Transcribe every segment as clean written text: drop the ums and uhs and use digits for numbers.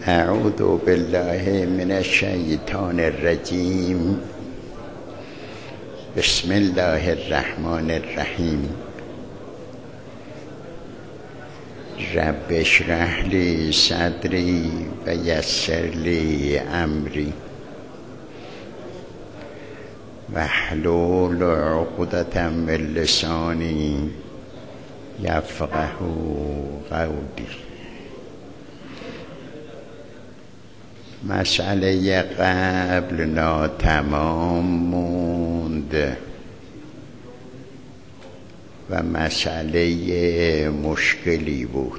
اعوذ بالله من الشیطان الرجیم. بسم الله الرحمن الرحیم. رب اشرح لی صدری و یسر لی امری واحلل عقدة من لسانی یفقهوا قولی. مسئله قبل ناتمام موند و مسئله مشکلی بود.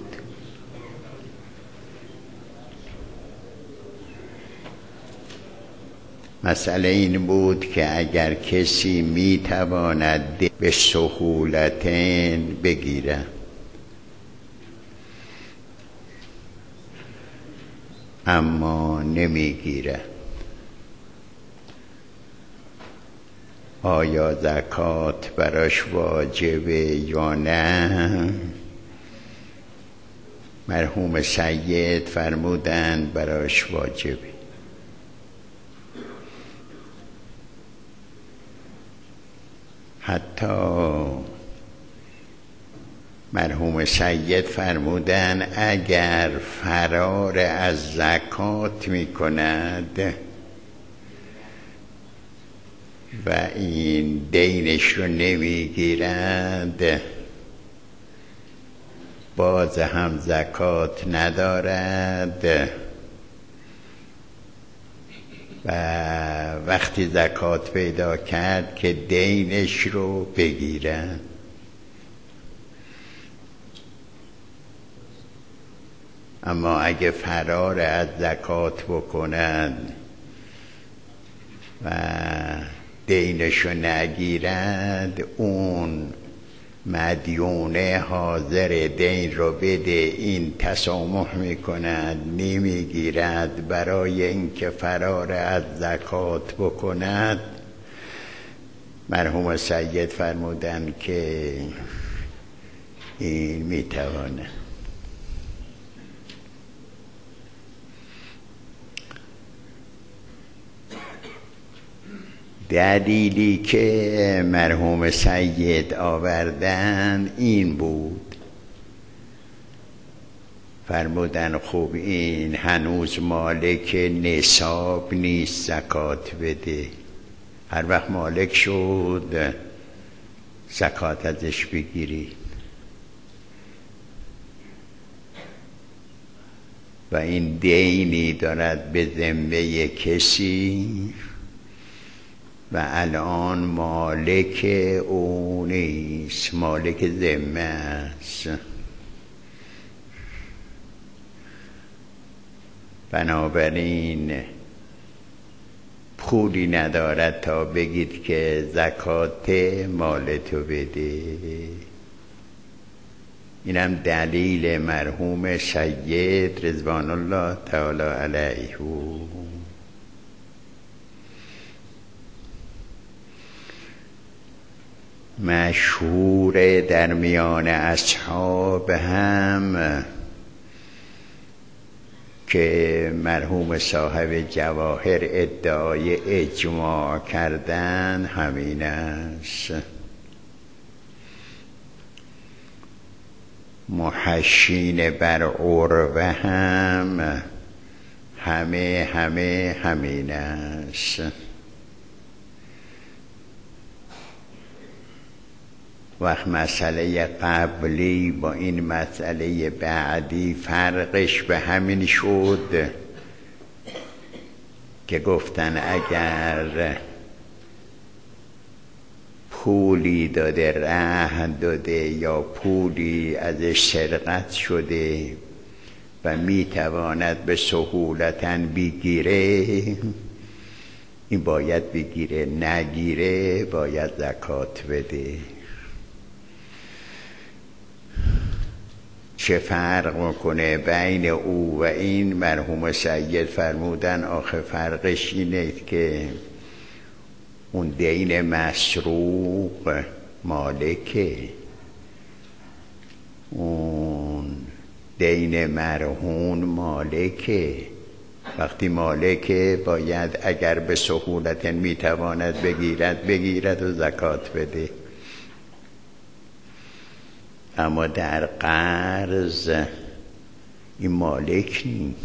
مسئله این بود که اگر کسی میتواند به سهولت بگیرد اما نمیگیره، آیا زکات براش واجبه یا نه؟ مرحوم سید فرمودند براش واجبه. حتی مرحوم سید فرمودن اگر فرار از زکات می کند و این دینش رو نمی گیرد، باز هم زکات ندارد و وقتی زکات پیدا کرد که دینش رو بگیرد. اما اگه فرار از زکات بکنند و دینشو نگیرند، اون مدیونه حاضر دین رو بده، این تسامح میکند نمیگیرد برای اینکه فرار از زکات بکند. مرحوم سید فرمودن که این میتواند. دلیلی که مرحوم سید آوردن این بود، فرمودن خوب این هنوز مالک نصاب نیست زکات بده، هر وقت مالک شد زکات ازش بگیرید. و این دینی دارد به ذمه کسی و الان مالک او نیست، مالک ذمه است. بنابراین پولی ندارد تا بگید که زکات مال تو بده. اینم دلیل مرحوم سید رضوان الله تعالی علیه. مشهور در میان اصحاب هم که مرحوم صاحب جواهر ادعای اجماع کردن همین است. محشین بر عروه هم همین است. وقت مسئله قبلی با این مسئله بعدی فرقش به همین شد که گفتن اگر پولی داده، رهن داده یا پولی ازش سرقت شده و میتواند به سهولتاً بگیره، این باید بگیره، نگیره باید زکات بده. چه فرق میکنه بین او و این؟ مرحوم سید فرمودن آخه فرقش اینه که اون دین مسروق مالکه، اون دین مرهون مالکه، وقتی مالک باید اگر به سهولت میتواند بگیرد و زکات بده. اما در قرض این مالک نیست.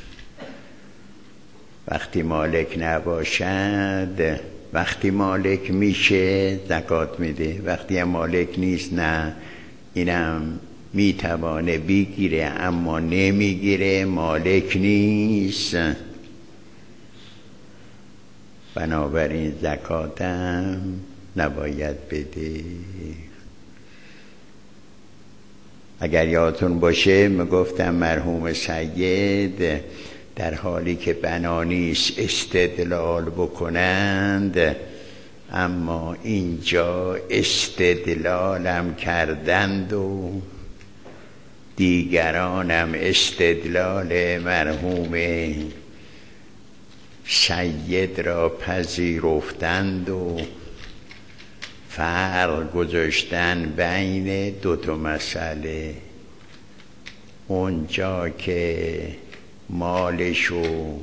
وقتی مالک نباشد، وقتی مالک میشه زکات میده، وقتی هم مالک نیست نه، اینم میتوانه بگیره اما نمیگیره، مالک نیست. بنابراین زکاتم نباید بده. اگر یادتون باشه میگفتم مرحوم سید در حالی که بنا نیست استدلال بکنند، اما اینجا استدلالم کردند و دیگرانم استدلال مرحوم سید را پذیرفتند و فرق گذاشتن بین دو تا مسئله. اونجا که مالشو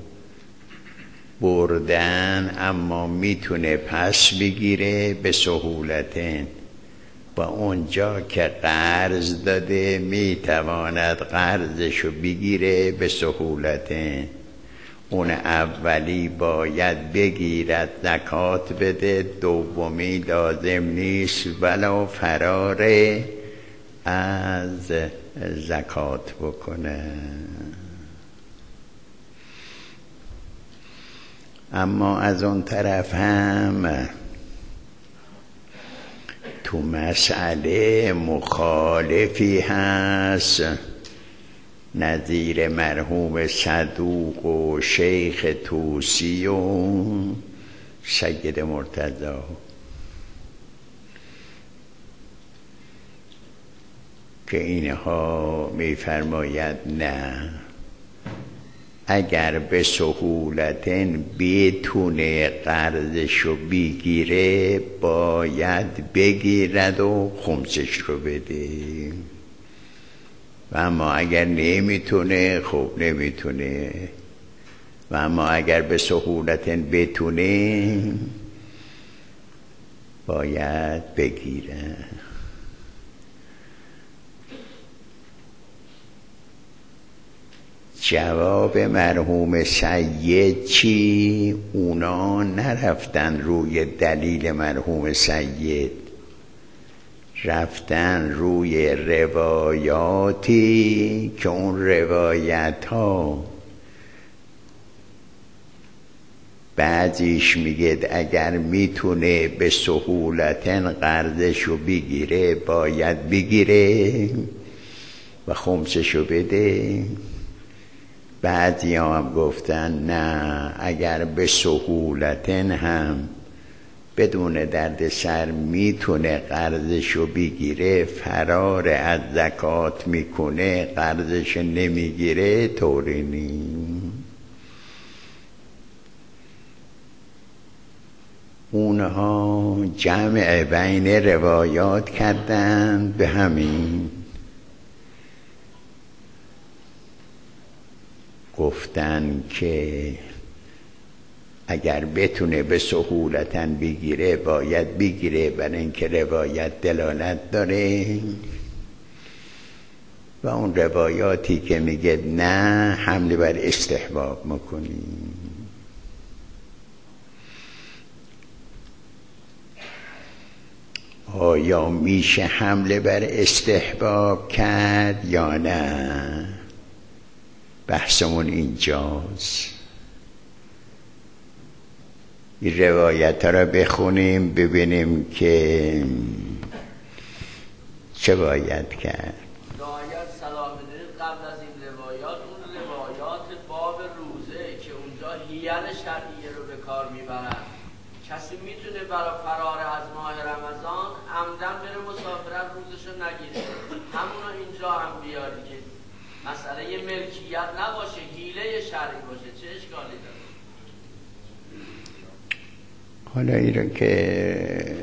بردن اما میتونه پس بگیره به سهولتن، و اونجا که قرض داده میتواند قرضشو بگیره به سهولتن. اون اولی باید بگیرد زکات بده، دومی لازم نیست ولو فرار از زکات بکنه. اما از اون طرف هم تو مسئله مخالفی هست، نظیر مرحوم صدوق و شیخ طوسی و سید مرتضی، که اینها میفرماید نه، اگر به سهولتن بتونه قرضشو بگیره باید بگیرد و خمسش رو بده، و اما اگر نمیتونه خب نمیتونه، و اما اگر به سهولتن بتونه باید بگیره. جواب مرحوم سید چی؟ اونا نرفتن روی دلیل مرحوم سید، رفتن روی روایاتی که اون روایت ها بعضیش میگه اگر میتونه به سهولتن قرضشو بگیره باید بگیره و خمسشو بده. بعضی هم گفتن نه، اگر به سهولتن هم بدون درد سر میتونه قرضشو بگیره، فرار از زکات میکنه، قرضش نمیگیره، طوری نیست. اونها جمع بین روایات کردن به همین، گفتن که اگر بتونه به سهولتن بگیره باید بگیره، برای اینکه روایت دلالت داره، و اون روایاتی که میگه نه حمله بر استحباب میکنیم. آیا میشه حمله بر استحباب کرد یا نه؟ بحثمون اینجاست. این روایت ها را بخونیم ببینیم که چه باید کرد. باید سلام بدید قبل از این روایات اون روایات باب روزه که اونجا حیل شرعیه رو به کار میبرن. کسی میتونه برای فرار از ماه رمضان عمدن بره مسافرت روزشو نگیره، همونو اینجا هم بیاری که مسئله ملکیت نباشه، حیله شرعی باشه، چه اشکالی داره؟ حالا این رو که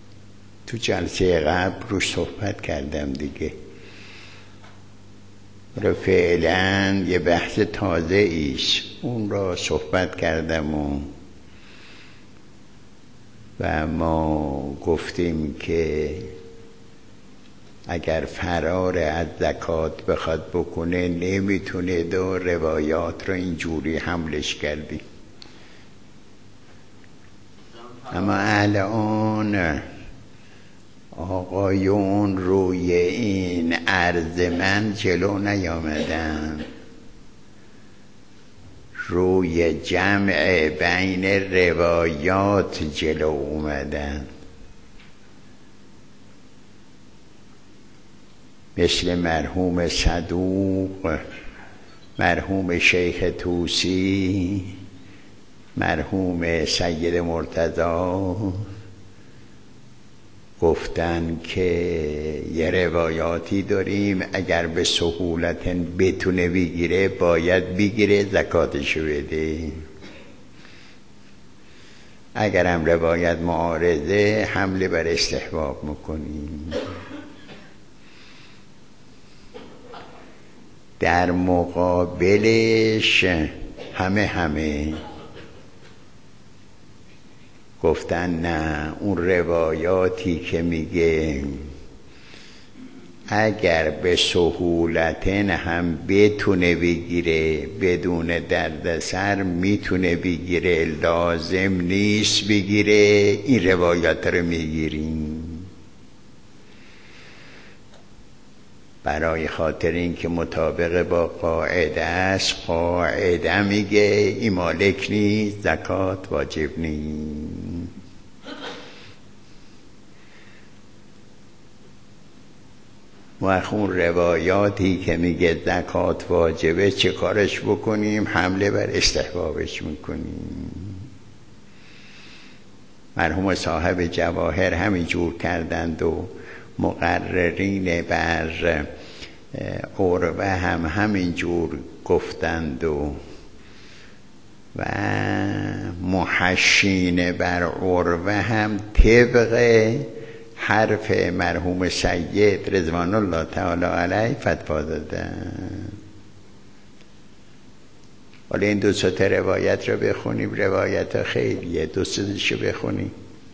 تو جلسه قبل روش صحبت کردم دیگه، رو فعلا یه بحث تازه ایست، اون را صحبت کردم و ما گفتیم که اگر فرار از زکات بخواد بکنه نمیتونه، دو روایات رو اینجوری حملش کردیم. اما الان آقایون روی این عرض من جلو نیامدن، روی جمع بین روایات جلو اومدن، مثل مرحوم صدوق، مرحوم شیخ طوسی، مرحوم سید مرتضی. گفتن که یه روایاتی داریم اگر به سهولت بتونه بگیره باید بگیره، زکاتشو بده. اگر هم روایت معارضه حمله بر استحباب میکنیم. در مقابلش همه گفتن نه، اون روایاتی که میگه اگر به سهولتن هم بتونه بگیره بدون دردسر میتونه بگیره، لازم نیست بگیره، این روایات رو میگیریم برای خاطر اینکه مطابق با قاعده است. قاعده میگه این مالک نیست، زکات واجب نیست. و اون روایاتی که میگه زکات واجبه چه کارش بکنیم؟ حمله بر استحبابش میکنیم. مرحوم صاحب جواهر همین جور کردند و مقررین بر عروه هم همین جور گفتند و محشین بر عروه هم طبق حرف مرحوم سید رضوان الله تعالی علیه فتوا دادن. حالا این دو تا روایت رو بخونیم، روایت ها خیلیه، دو سه‌تاشو بخونیم.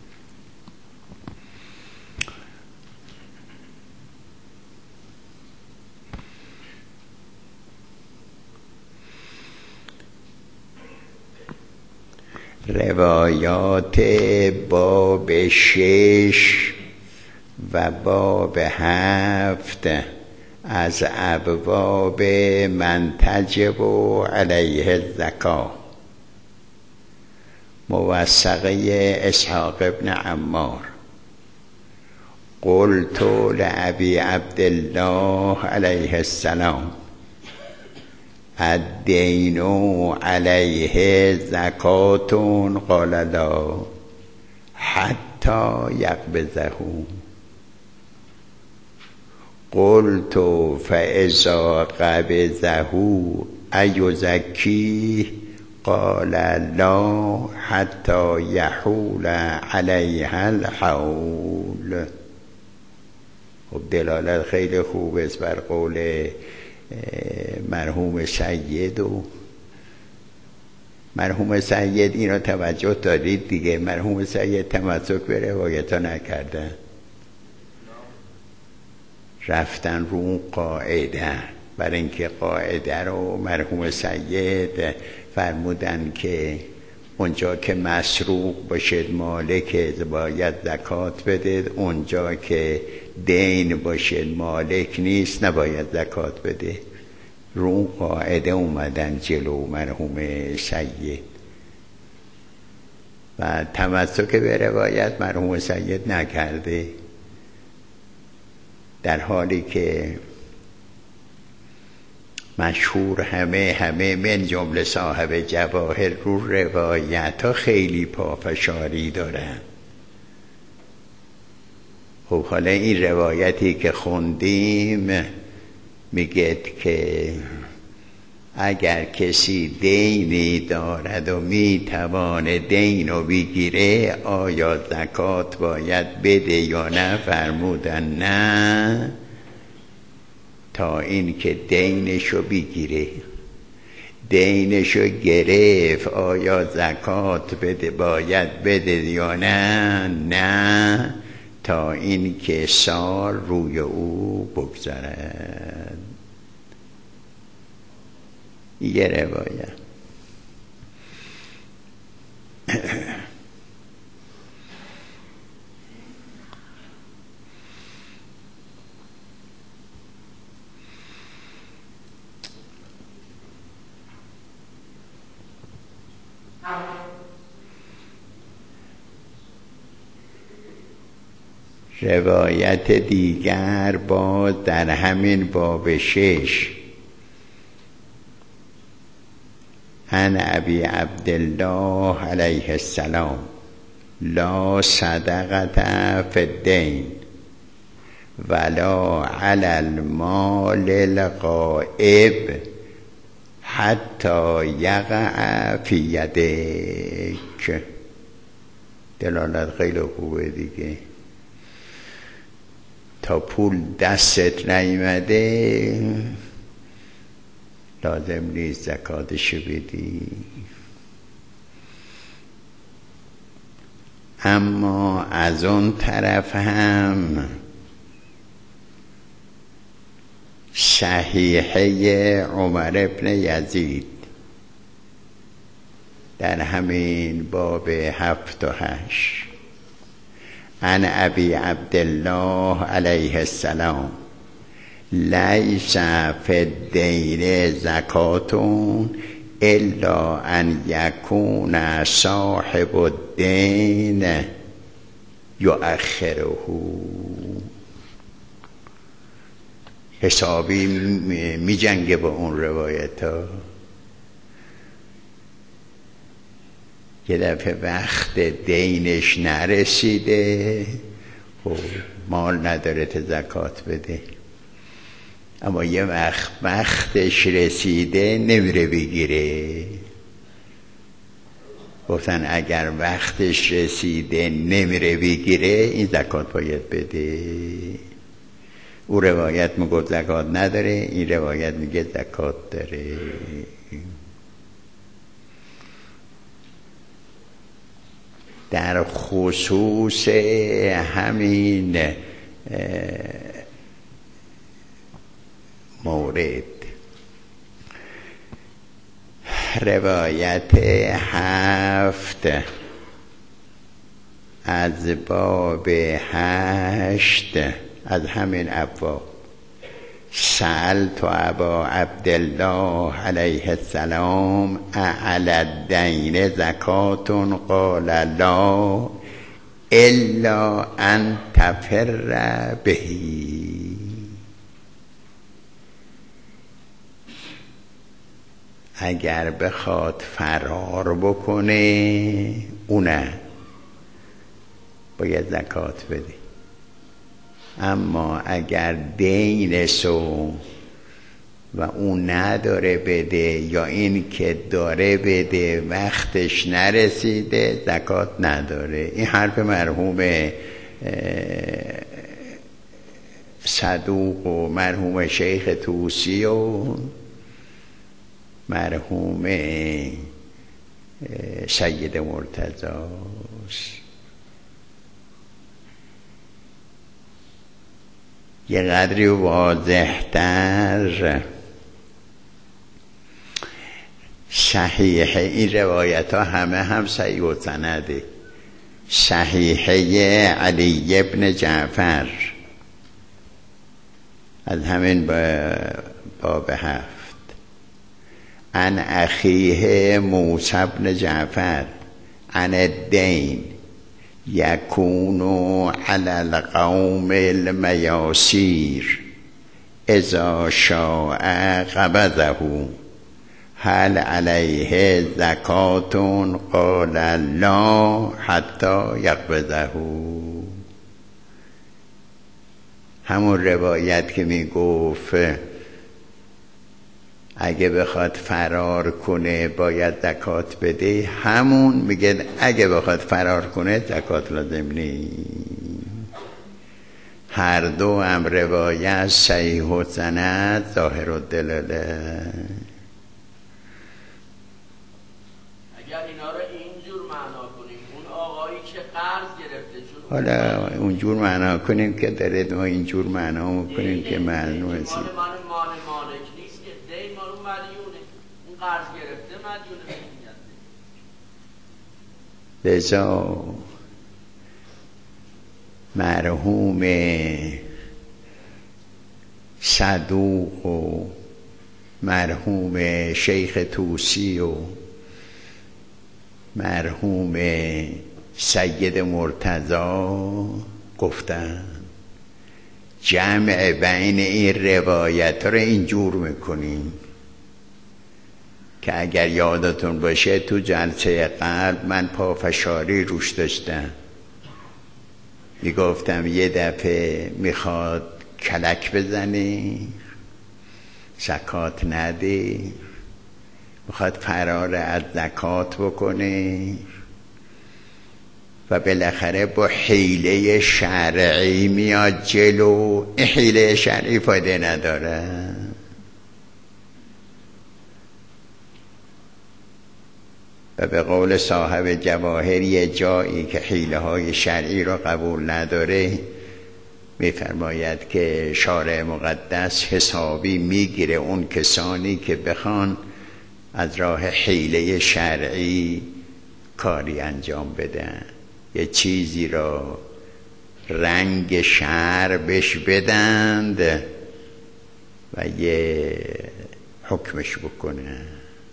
روایات باب 6 و باب 7 از ابواب من تجب علیه الزکاة، موثقه اسحاق ابن عمار. قلت لأبی عبدالله علیه السلام الدین علیه زکات؟ قال لا حتی یقبضه. قلت فاذا قبضه ایزکیه؟ قال لا حتی یحول علیه الحول. خب دلالت خیلی خوب است بر قول مرحوم سید. و مرحوم سید این را توجه دارید دیگه، مرحوم سید تمسک به روایت ها نکردن، رفتن رو اون قاعده. برای اینکه قاعده رو مرحوم سید فرمودن که اونجا که مسروق باشد مالک باید زکات بده، اونجا که دین باشد مالک نیست نباید زکات بده. رو قاعده اومدن جلو مرحوم سید و تمسک به روایت مرحوم سید نکرده، در حالی که مشهور همه من جمله صاحب جواهر رو روایت ها خیلی پافشاری دارن. خب حالا این روایتی که خوندیم میگه که اگر کسی دینی دارد و میتوانه دین رو بگیره آیا زکات باید بده یا نه؟ فرمودن نه تا این که دینشو بگیره. دینشو گرفت، آیا زکات بده باید بده یا نه؟ نه، تا این که سال روی او بگذرد. یه روایت. روایت دیگر باز در همین باب 6 عن ابی عبدالله علیه السلام لا صدقة فی الدین ولا علی المال الغائب حتی یقع فی یدیک. دلالت خیلی خوبه دیگه. تا پول دستت نیامده لازم نیست زکاتشو بدی. اما از اون طرف هم صحیحه عمر ابن یزید در همین باب 7 و 8 عن ابی عبدالله علیه السلام لیس فی الدین زکات الا ان یکون صاحب الدین یؤخره. حسابی می جنگه با اون روایت ها. یه دفعه وقت دینش نرسیده، خب مال نداره تا زکات بده، اما یه وقتش رسیده نمیره بگیره. گفتن اگر وقتش رسیده نمیره بگیره این زکات باید بده. او روایت میگه زکات نداره، این روایت میگه زکات داره. در خصوص همین مورد روایت 7 از باب 8 از همین ابواب سألت ابا عبدالله علیه السلام اعلی الدین زکات قال لا الا ان تفر بهی. اگر بخواد فرار بکنه اونه باید زکات بده، اما اگر دینشو و اون نداره بده یا این که داره بده وقتش نرسیده زکات نداره. این حرف مرحوم صدوق و مرحوم شیخ طوسی و مرحوم سید مرتضی است. یه قدری واضح‌تر صحیح این روایت ها همه هم صحیح و سنده. صحیحه علی ابن جعفر از همین باب 7 عن اخیه موسی بن جعفر عن الدین یکون علی القوم المیاسیر اذا شاء قبضه هل علیه زکات قال لا حتی یقبضه. همون روایت که می گفت اگه بخواد فرار کنه باید زکات بده، همون میگه اگه بخواد فرار کنه زکات لازم نیست. هر دو هم روایت صحیح و سند ظاهر الدلاله. اگر اینا رو اینجور معنا کنیم، اون آقایی که قرض گرفته، چون حالا اونجور معنا کنیم که دارید ما اینجور معنا میکنیم که معلومه مال مالک نیست که دین مال اون مدیونه، اون قرض گرفته مدیونه. لذا مرحوم صدوق و مرحوم شیخ طوسی و مرحوم سید مرتضی گفتن جمع بین این روایت رو اینجور میکنیم که اگر یادتون باشه تو جلسه قبل من پافشاری روش داشتم، میگفتم یه دفعه میخواد کلک بزنی زکات نده، میخواد فرار از زکات بکنه و بالاخره با حیله شرعی میاد جلو. این حیله شرعی فایده نداره. و به قول صاحب جواهر یه جایی که حیله های شرعی رو قبول نداره میفرماید که شارع مقدس حسابی میگیره اون کسانی که بخوان از راه حیله شرعی کاری انجام بدن، یه چیزی را رنگ شرع بهش بدند و یه حکمش بکنن.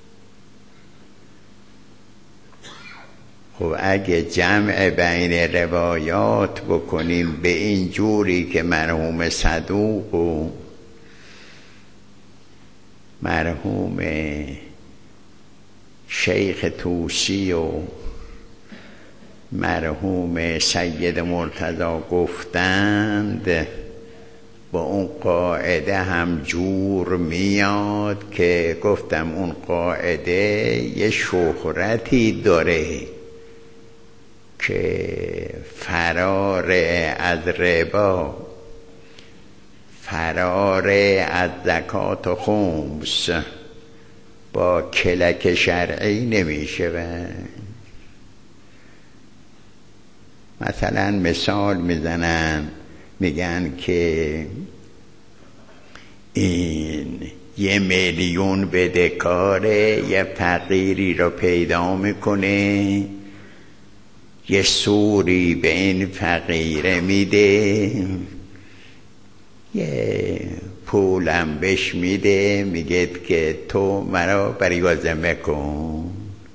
خب اگه جمع بین روایات بکنیم به این جوری که مرحوم صدوق و مرحوم شیخ طوسی و مرحوم سید مرتضی گفتند، با اون قاعده هم جور میاد که گفتم اون قاعده یه شهرتی داره که فرار از ربا، فرار از زکات و خمس با کلک شرعی نمیشه. مثلا مثال میزنن میگن که این 1 میلیون بدهکاره، یه فقیری رو پیدا میکنه، یه سوری به این فقیره میده، یه پولم بهش میده، میگه که تو مرا بریازه مکن.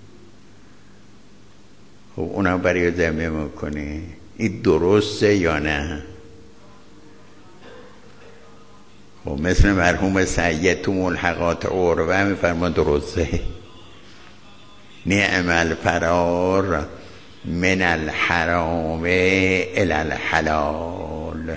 خب اونا بریازه میکنه. این درسته یا نه؟ خب مثل مرحوم سید تو ملحقات عروه میفرما درسته. نعم الفرار من الحرام الی الحلال.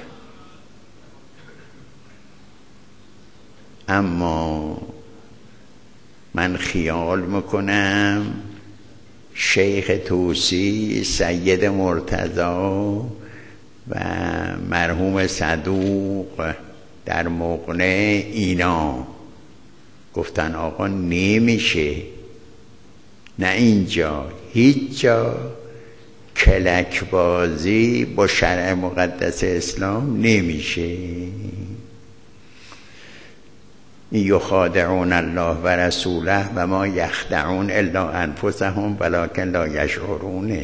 اما من خیال میکنم شیخ طوسی، سید مرتضی و مرحوم صدوق در مقنع اینا گفتن آقا نمیشه، نه اینجا هیچ جا کلک بازی با شرع مقدس اسلام نمیشه. یخادعون الله و رسوله و ما یخدعون الا انفسهم ولکن لا یشعرون.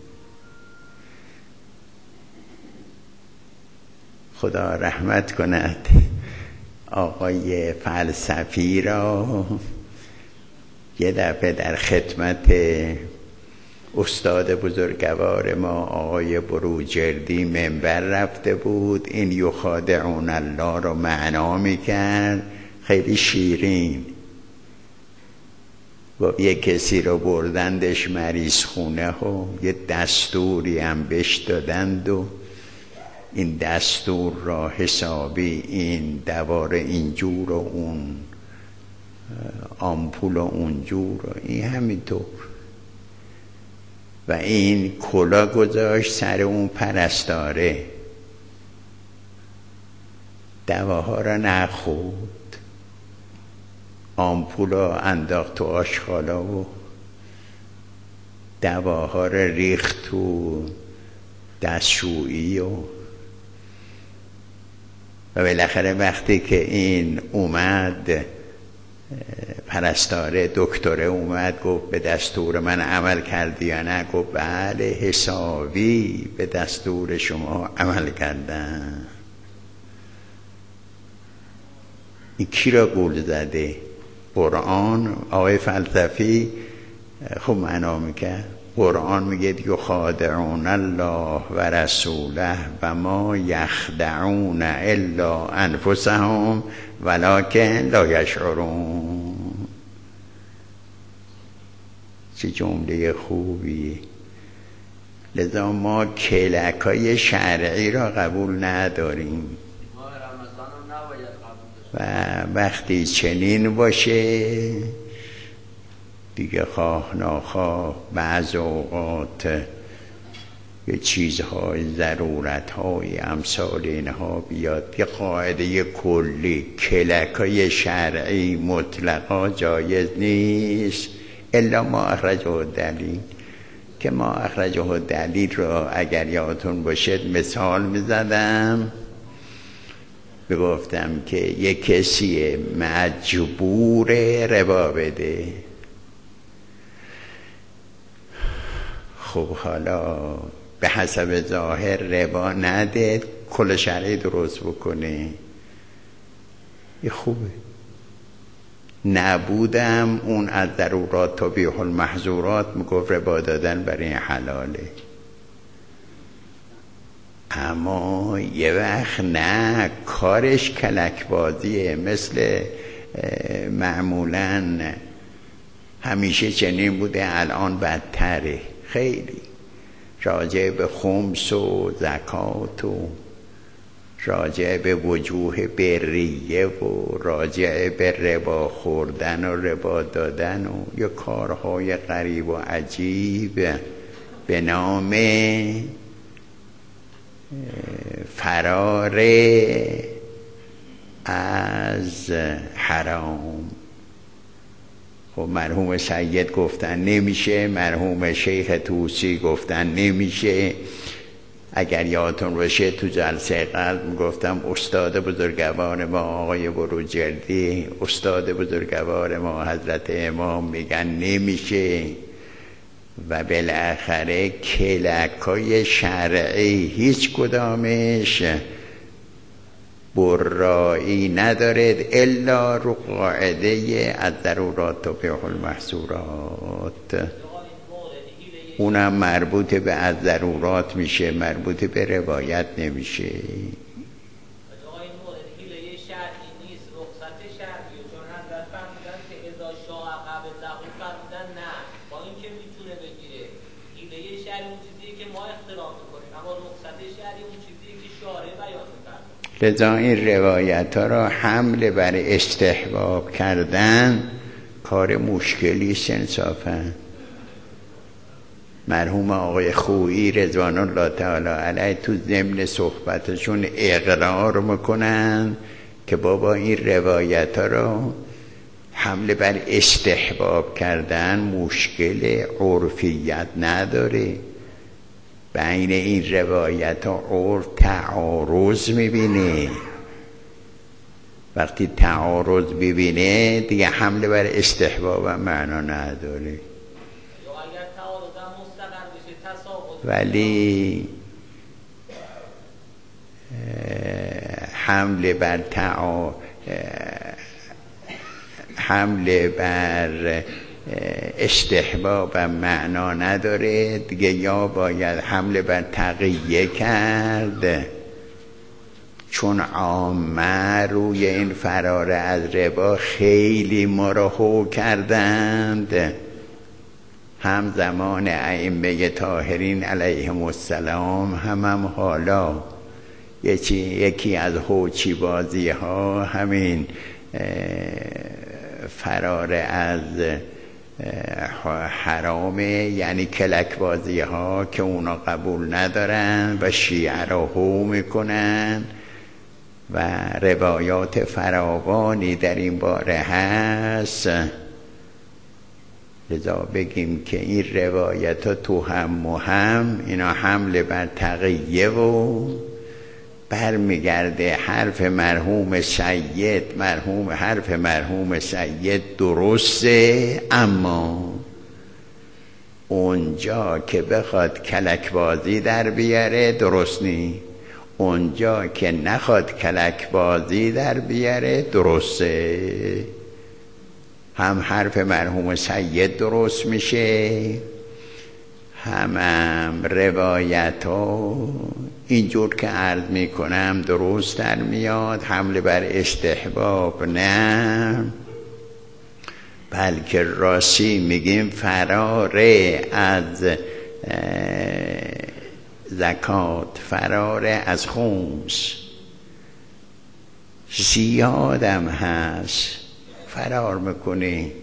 خدا رحمت کند آقای فلسفی را. یه دفعه در خدمت استاد بزرگوار ما آقای بروجردی منبر رفته بود، این یخادعون الله رو معنا میکرد، خیلی شیرین. و یه کسی رو بردندش مریض خونه و یه دستوری هم بهش دادند و این دستور را حسابی این دوار اینجور و اون آمپول و اونجور و این همینطور. و این کلا گذاشت سر اون پرستاره دواها را نخورد، آمپول را انداخت تو آشغالا و دواها را ریخت تو دستشویی و بالاخره وقتی که این اومد، پرستاره دکتره اومد گفت به دستور من عمل کردی یا نه؟ گفت بله حسابی به دستور شما عمل کردم. این کی را گول زده؟ قرآن. آقای فلسفی خب معنا میکرد. قرآن میگه یخادعون الله و رسوله و ما یخدعون الا انفسهم ولکن لا یشعرون. چه جمله خوبی. لذا ما کلکای شرعی را قبول نداریم و وقتی چنین باشه دیگه خواه ناخواه بعض اوقات یه چیزهای ضرورتهای امثال اینها بیاد. یه قاعده کلی کلکای شرعی مطلقا جایز نیست الا ما اخرجه دلیل، که ما اخرجه دلیل را اگر یادتون باشه مثال میزدم، بگفتم که یه کسی مجبور ربا بده. خب حالا به حسب ظاهر ربا نده، کل شرعی درست بکنه، یه خوبه. نبودم اون از ضرورات تبیح المحظورات میگفت ربا دادن برای حلاله. اما یه وقت نه، کارش کلکبازیه، مثل معمولا همیشه چنین بوده، الان بدتره خیلی، راجع به خمس و زکات و راجع به وجوه بریه و راجع به ربا خوردن و ربا دادن و یا کارهای غریب و عجیب به نام فرار از حرام. خب مرحوم سید گفتن نمیشه، مرحوم شیخ توسی گفتن نمیشه. اگر یادتون باشه تو جلسه قبل گفتم استاد بزرگوار ما آقای بروجردی، استاد بزرگوار ما حضرت امام میگن نمیشه. و بالاخره کلکای شرعی هیچ کدامش برایی ندارد الا رو قاعده از ضرورات تبیح المحظورات. اونم مربوط به از ضرورات میشه، مربوط به روایت نمیشه. لذا این روایت ها را حمل بر استحباب کردن کار مشکلی است انصافا. مرحوم آقای خویی رضوان الله تعالی علیه تو ضمن صحبتشون اقرار میکنن که بابا این روایت ها را حمل بر استحباب کردن مشکل عرفیت نداره. بین این روایت ها عرف تعارض میبینه، وقتی تعارض ببینه دیگه حمله بر استحباب هم معنا نداره. ولی حمله بر استحباب معنا نداره دیگه، یا باید حمله بر تقیه کرد، چون عامه روی این فرار از ربا خیلی مرهو کردند، هم زمان ائمه طاهرین علیهم السلام هم حالا. یکی از هوچی بازی ها همین فرار از حرامه، یعنی کلک بازی ها که اونا قبول ندارن و شیعه را هو میکنن و روایات فراوانی در این باره هست. لذا بگیم که این روایت ها تو هم و هم اینا حمله بر تقیه و برمیگرده حرف مرحوم سید. حرف مرحوم سید درسته، اما اونجا که بخواد کلکبازی در بیاره درست نی، اونجا که نخواد کلکبازی در بیاره درسته. هم حرف مرحوم سید درست میشه، هم روایت ها اینجور که عرض میکنم درست در میاد. حمله بر استحباب نه، بلکه راستی میگیم فراره از زکات، فراره از خمس. زیادم هست فرار میکنی،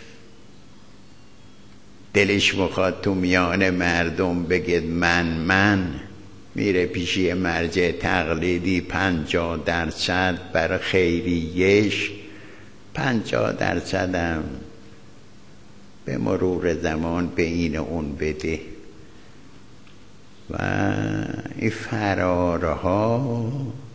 دلش میخواد تو میان مردم بگید من میره پیشی مرجع تقلیدی 50% برای خیریش، 50% هم به مرور زمان به این اون بده. و این فرارها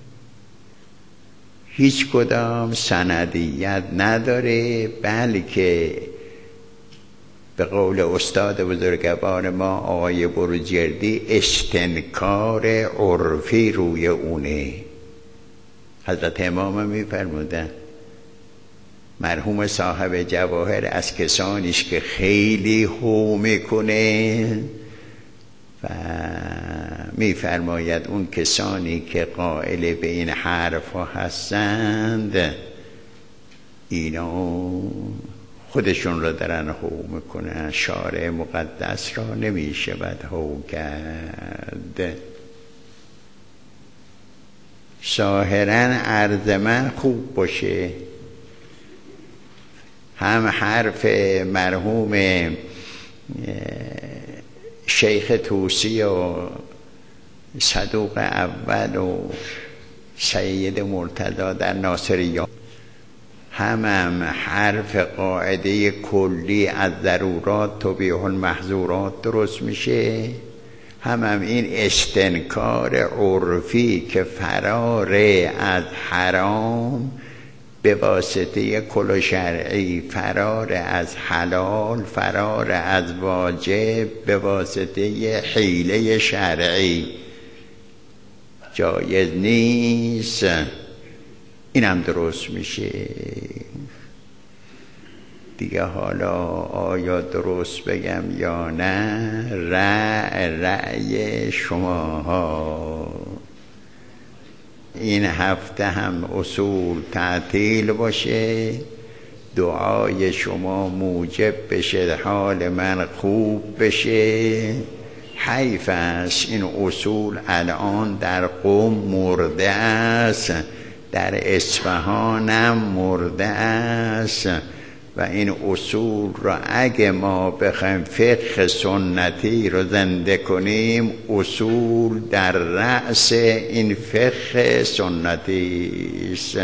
هیچ کدام سندیت نداره، بلکه به قول استاد بزرگوار ما آقای بروجردی استنکار عرفی روی اونه. حضرت امام میفرمودن مرحوم صاحب جواهر از کسانیش که خیلی هو میکنه و میفرماید اون کسانی که قائل به این حرف ها هستند اینا خودشون را دارن هو میکنن، شارع مقدس را نمیشه بد هو کرد. ظاهراً عرض من خوب باشه، هم حرف مرحوم شیخ توسی و صدوق اول و سید مرتضی در ناصریه، هم حرف قاعده کلی از ضرورات تبیح المحظورات درست میشه، هم این استنکار عرفی که فرار از حرام به واسطه کل شرعی، فرار از حلال، فرار از واجب به واسطه حیله شرعی جایز نیست، اینم درست میشه دیگه. حالا آیا درست بگم یا نه رأی شما ها. این هفته هم اصول تعطیل باشه، دعای شما موجب بشه حال من خوب بشه. حیف است این اصول الان در قم مرده است، در اصفهانم مرده است و این اصول را اگه ما بخوایم فقه سنتی رو زنده کنیم، اصول در رأس این فقه سنتی است.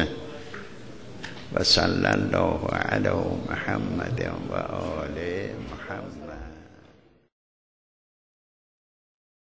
و صلی الله علی محمد و آل محمد.